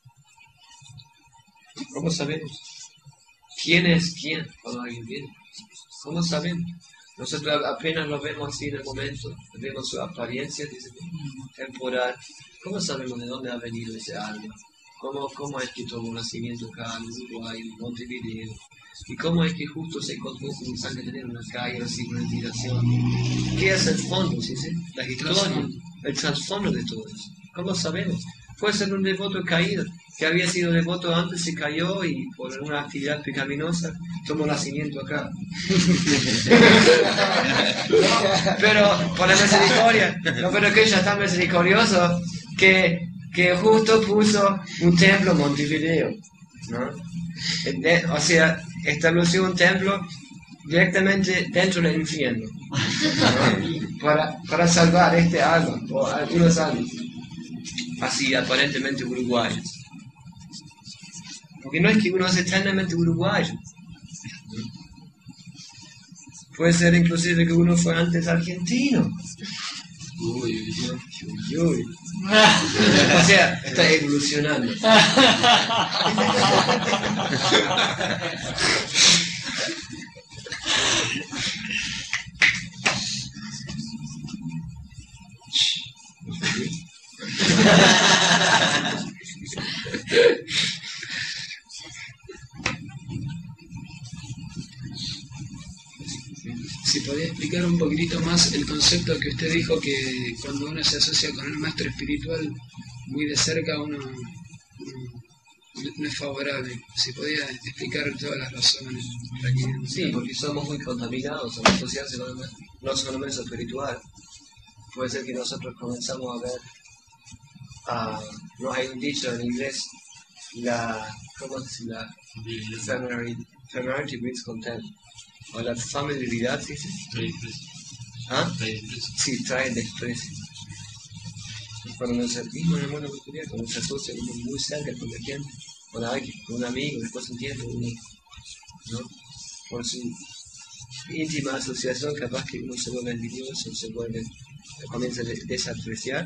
¿Cómo sabemos? ¿Quién es quién cuando alguien viene? ¿Cómo sabemos? Nosotros apenas lo vemos así en el momento, vemos su apariencia temporal. ¿Cómo sabemos de dónde ha venido ese alma? ¿Cómo es que tuvo un nacimiento acá en Uruguay, en Montevideo? ¿Y cómo es que justo se encontró con un sangre en una calle así con inspiración? ¿Qué es el fondo? ¿Sí? La historia, el trasfondo de todo eso. ¿Cómo sabemos? Puede ser un devoto caído, que había sido devoto antes, se cayó y por una actividad pecaminosa tomó nacimiento acá. Pero por la misericordia, no, pero Krishna es tan misericordioso que justo puso un templo en Montevideo, ¿no? O sea, estableció un templo directamente dentro del infierno, ¿no? para salvar este alma, o algunos almas, así aparentemente uruguayos. Porque no es que uno es eternamente uruguayo. Puede ser inclusive que uno fue antes argentino. Uy. O sea, está evolucionando. Si podía explicar un poquitito más el concepto que usted dijo, que cuando uno se asocia con el maestro espiritual muy de cerca, uno no es favorable. Si podía explicar todas las razones. Sí, porque somos muy contaminados al asociarse con no solo el maestro espiritual. Puede ser que nosotros comenzamos a ver, no hay un dicho en inglés, ¿cómo se dice? Familiarity breeds contempt. O la familiaridad, ¿sí? ¿Ah? Sí, trae desprecio. Cuando nos sentimos en el mundo cultural, cuando se asocia muy cerca con la gente, con alguien, con un amigo, después de un tiempo, ¿no? Por su íntima asociación, capaz que uno se vuelve envidioso, comienza a desapreciar,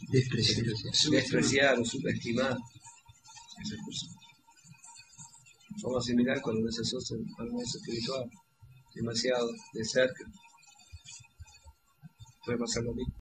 despreciar o subestimar esas cosas. forma similar cuando uno se asocia con el maestro espiritual demasiado de cerca, puede pasar lo mismo.